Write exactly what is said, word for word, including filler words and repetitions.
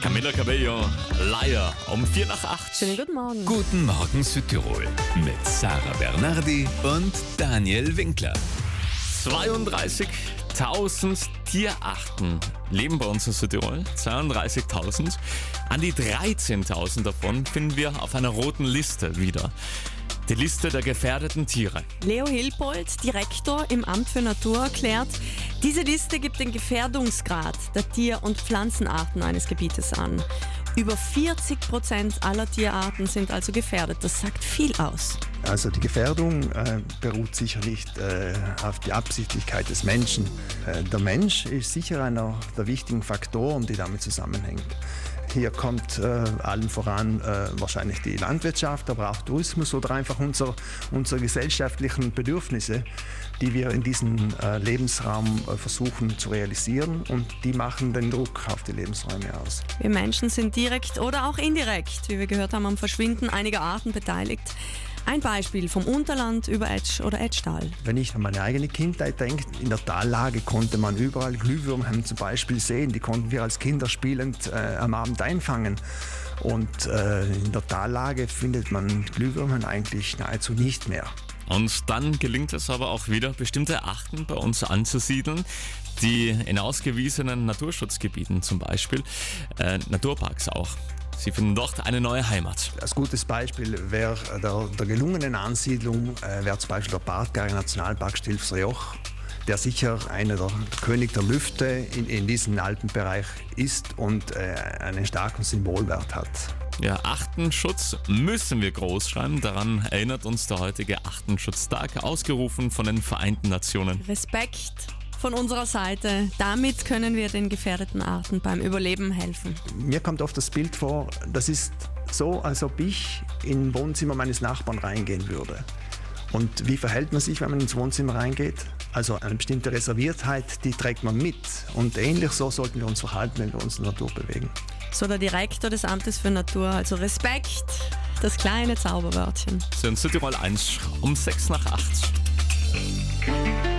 Camila Cabello, Liar, um vier nach acht. Schönen guten Morgen. Guten Morgen Südtirol mit Sarah Bernardi und Daniel Winkler. zweiunddreißigtausend Tierarten leben bei uns in Südtirol. zweiunddreißigtausend. An die dreizehntausend davon finden wir auf einer roten Liste wieder. Die Liste der gefährdeten Tiere. Leo Hilpold, Direktor im Amt für Natur, erklärt, diese Liste gibt den Gefährdungsgrad der Tier- und Pflanzenarten eines Gebietes an. Über vierzig Prozent aller Tierarten sind also gefährdet. Das sagt viel aus. Also die Gefährdung äh, beruht sicher nicht äh, auf die Absichtlichkeit des Menschen. Äh, der Mensch ist sicher einer der wichtigen Faktoren, die damit zusammenhängt. Hier kommt äh, allen voran äh, wahrscheinlich die Landwirtschaft, aber auch Tourismus oder einfach unser, unsere gesellschaftlichen Bedürfnisse, die wir in diesem äh, Lebensraum äh, versuchen zu realisieren, und die machen den Druck auf die Lebensräume aus. Wir Menschen sind direkt oder auch indirekt, wie wir gehört haben, am Verschwinden einiger Arten beteiligt. Ein Beispiel vom Unterland über Etsch oder Etschtal. Wenn ich an meine eigene Kindheit denke, in der Tallage konnte man überall Glühwürmchen zum Beispiel sehen. Die konnten wir als Kinder spielend äh, am Abend einfangen. Und äh, in der Tallage findet man Glühwürmchen eigentlich nahezu nicht mehr. Und dann gelingt es aber auch wieder, bestimmte Arten bei uns anzusiedeln, die in ausgewiesenen Naturschutzgebieten zum Beispiel, äh, Naturparks auch. Sie finden dort eine neue Heimat. Als gutes Beispiel wäre der, der gelungenen Ansiedlung äh, wäre zum Beispiel der Bartgeiger Nationalpark Stilfser Joch, der sicher einer der, der König der Lüfte in, in diesem Alpenbereich ist und äh, einen starken Symbolwert hat. Ja, Artenschutz müssen wir groß schreiben. Daran erinnert uns der heutige Artenschutztag, ausgerufen von den Vereinten Nationen. Respekt von unserer Seite. Damit können wir den gefährdeten Arten beim Überleben helfen. Mir kommt oft das Bild vor, das ist so, als ob ich in ein Wohnzimmer meines Nachbarn reingehen würde. Und wie verhält man sich, wenn man ins Wohnzimmer reingeht? Also eine bestimmte Reserviertheit, die trägt man mit. Und ähnlich so sollten wir uns verhalten, wenn wir uns in der Natur bewegen. So der Direktor des Amtes für Natur, also Respekt, das kleine Zauberwörtchen. Sie hören Südtirol eins um sechs nach acht.